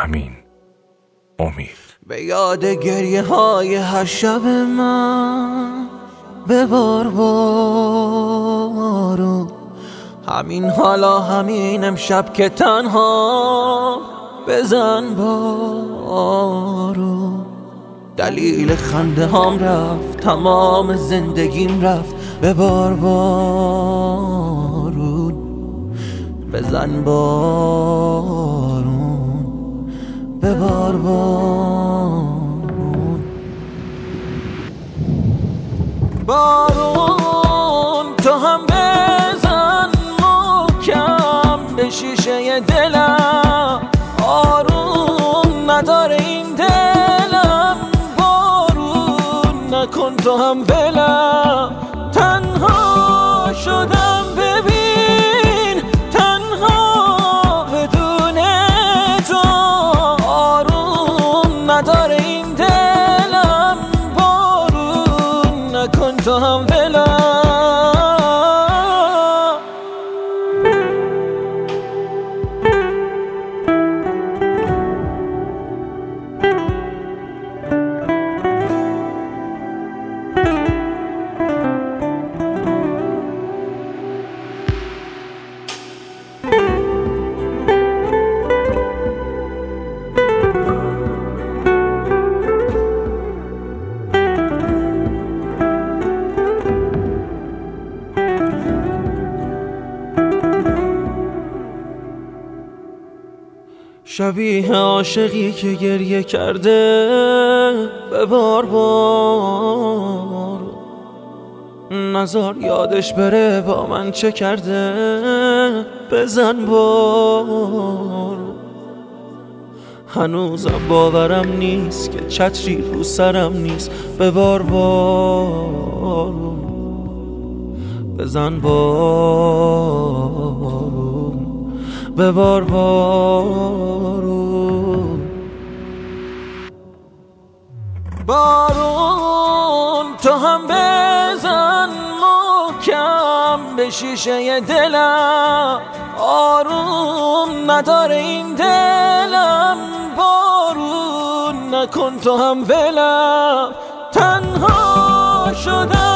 امین امید. به یاد گریه های هر شب من ببار بارو، همین حالا همین امشب که تنها بزن بارو. دلیل خنده هام رفت، تمام زندگیم رفت، ببار بارون، بزن بارون، ببار بارون. بارون تو هم بزن محکم به شیشه دلم، آروم نداره این دلم، بارون نکن تو هم ولم. تنها شدم ببین، تنها بدون تو، آروم نداره این دلم، بارون نکن تو هم ولم. شبیه عاشقی که گریه کرده، ببار بار، نزار یادش بره با من چه کرده، بزن بار. هنوزم باورم نیست که چتری رو سرم نیست، ببار بار، بزن بار، ببار بارون. بارون تو هم بزن محکم به شیشه دلم، آروم نداره این دلم، بارون نکن تو هم ولم. تنها شدم